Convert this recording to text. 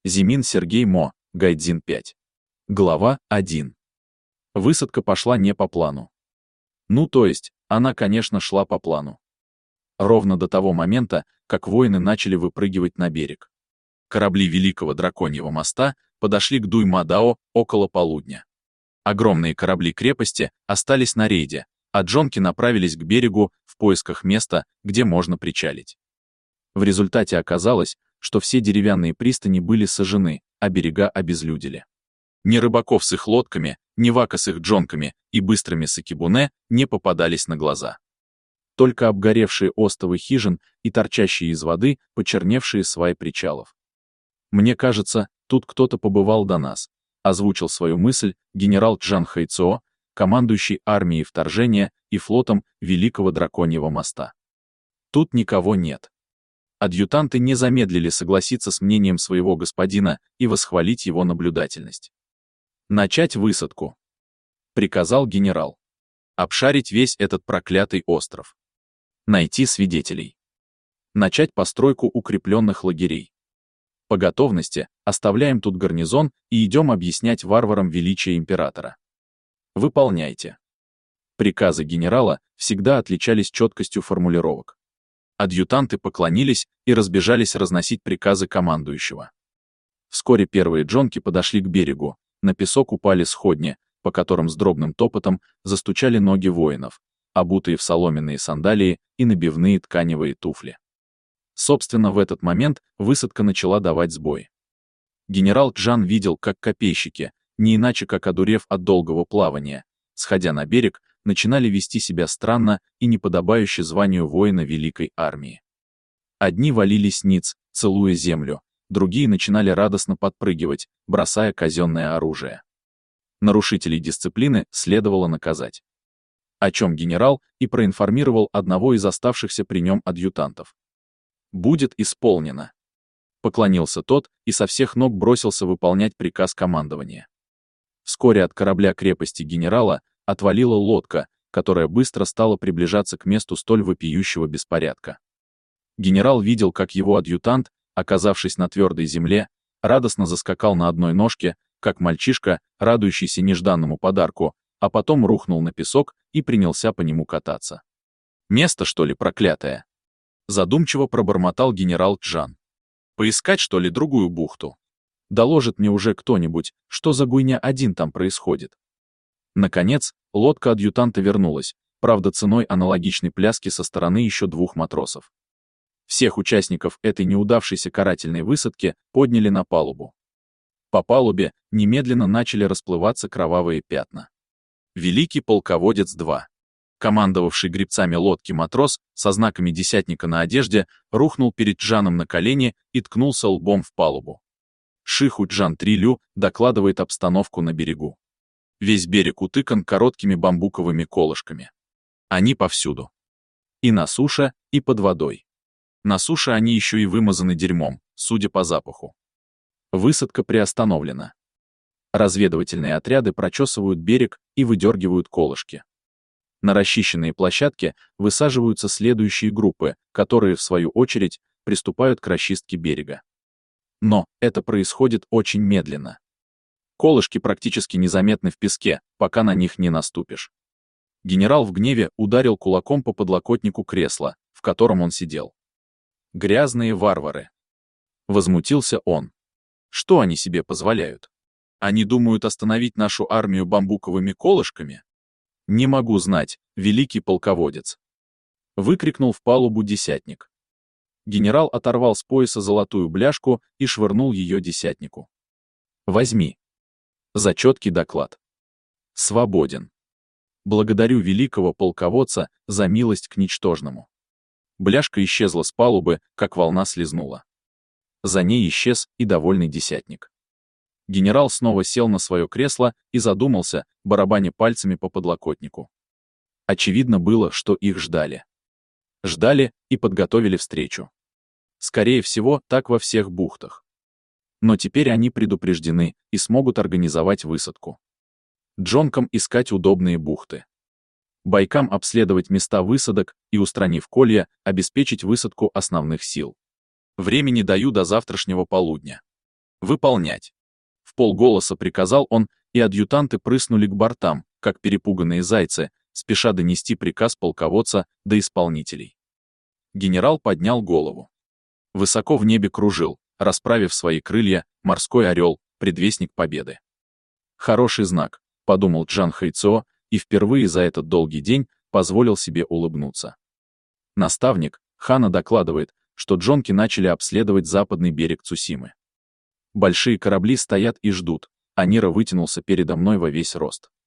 Зимин Сергей Мо, Гайдзин 5. Глава 1. Высадка пошла не по плану. Ну то есть, она, конечно, шла по плану. Ровно до того момента, как воины начали выпрыгивать на берег. Корабли Великого Драконьего моста подошли к Дуймадао около полудня. Огромные корабли крепости остались на рейде, а джонки направились к берегу в поисках места, где можно причалить. В результате оказалось, что все деревянные пристани были сожжены, а берега обезлюдили. Ни рыбаков с их лодками, ни вака с их джонками и быстрыми сакибуне не попадались на глаза. Только обгоревшие остовы хижин и торчащие из воды почерневшие сваи причалов. «Мне кажется, тут кто-то побывал до нас», озвучил свою мысль генерал Чжан Хайцоо, командующий армией вторжения и флотом Великого Драконьего моста. Тут никого нет. Адъютанты не замедлили согласиться с мнением своего господина и восхвалить его наблюдательность. «Начать высадку», — приказал генерал. «Обшарить весь этот проклятый остров. Найти свидетелей. Начать постройку укрепленных лагерей. По готовности оставляем тут гарнизон и идем объяснять варварам величие императора. Выполняйте». Приказы генерала всегда отличались четкостью формулировок. Адъютанты поклонились и разбежались разносить приказы командующего. Вскоре первые джонки подошли к берегу, на песок упали сходни, по которым с дробным топотом застучали ноги воинов, обутые в соломенные сандалии и набивные тканевые туфли. Собственно, в этот момент высадка начала давать сбой. Генерал Чжан видел, как копейщики, не иначе как одурев от долгого плавания, сходя на берег, начинали вести себя странно и неподобающе званию воина Великой армии. Одни валились ниц, целуя землю, другие начинали радостно подпрыгивать, бросая казенное оружие. Нарушителей дисциплины следовало наказать. О чем генерал и проинформировал одного из оставшихся при нем адъютантов. «Будет исполнено», — поклонился тот и со всех ног бросился выполнять приказ командования. Вскоре от корабля крепости генерала отвалила лодка, которая быстро стала приближаться к месту столь вопиющего беспорядка. Генерал видел, как его адъютант, оказавшись на твердой земле, радостно заскакал на одной ножке, как мальчишка, радующийся нежданному подарку, а потом рухнул на песок и принялся по нему кататься. «Место, что ли, проклятое?» Задумчиво пробормотал генерал Чжан. «Поискать, что ли, другую бухту? Доложит мне уже кто-нибудь, что за гуйня один там происходит». Наконец, лодка адъютанта вернулась, правда ценой аналогичной пляски со стороны еще двух матросов. Всех участников этой неудавшейся карательной высадки подняли на палубу. По палубе немедленно начали расплываться кровавые пятна. Великий полководец 2. Командовавший гребцами лодки матрос со знаками десятника на одежде рухнул перед Чжаном на колени и ткнулся лбом в палубу. Шиху Чжан Трилю докладывает обстановку на берегу. Весь берег утыкан короткими бамбуковыми колышками. Они повсюду. И на суше, и под водой. На суше они еще и вымазаны дерьмом, судя по запаху. Высадка приостановлена. Разведывательные отряды прочесывают берег и выдергивают колышки. На расчищенные площадки высаживаются следующие группы, которые, в свою очередь, приступают к расчистке берега. Но это происходит очень медленно. Колышки практически незаметны в песке, пока на них не наступишь. Генерал в гневе ударил кулаком по подлокотнику кресла, в котором он сидел. «Грязные варвары!» Возмутился он. «Что они себе позволяют? Они думают остановить нашу армию бамбуковыми колышками? Не могу знать, великий полководец!» Выкрикнул в палубу десятник. Генерал оторвал с пояса золотую бляшку и швырнул ее десятнику. «Возьми. За четкий доклад. Свободен. Благодарю великого полководца за милость к ничтожному». Бляшка исчезла с палубы, как волна слезнула. За ней исчез и довольный десятник. Генерал снова сел на свое кресло и задумался, барабаня пальцами по подлокотнику. Очевидно было, что их ждали. Ждали и подготовили встречу. Скорее всего, так во всех бухтах. Но теперь они предупреждены и смогут организовать высадку. Джонкам искать удобные бухты. Бойкам обследовать места высадок и, устранив колья, обеспечить высадку основных сил. Времени даю до завтрашнего полудня. Выполнять. В полголоса приказал он, и адъютанты прыснули к бортам, как перепуганные зайцы, спеша донести приказ полководца до исполнителей. Генерал поднял голову. Высоко в небе кружил, расправив свои крылья, морской орел, предвестник победы. «Хороший знак», — подумал Джан Хайцо, и впервые за этот долгий день позволил себе улыбнуться. Наставник Хана докладывает, что джонки начали обследовать западный берег Цусимы. Большие корабли стоят и ждут, а Нира вытянулся передо мной во весь рост.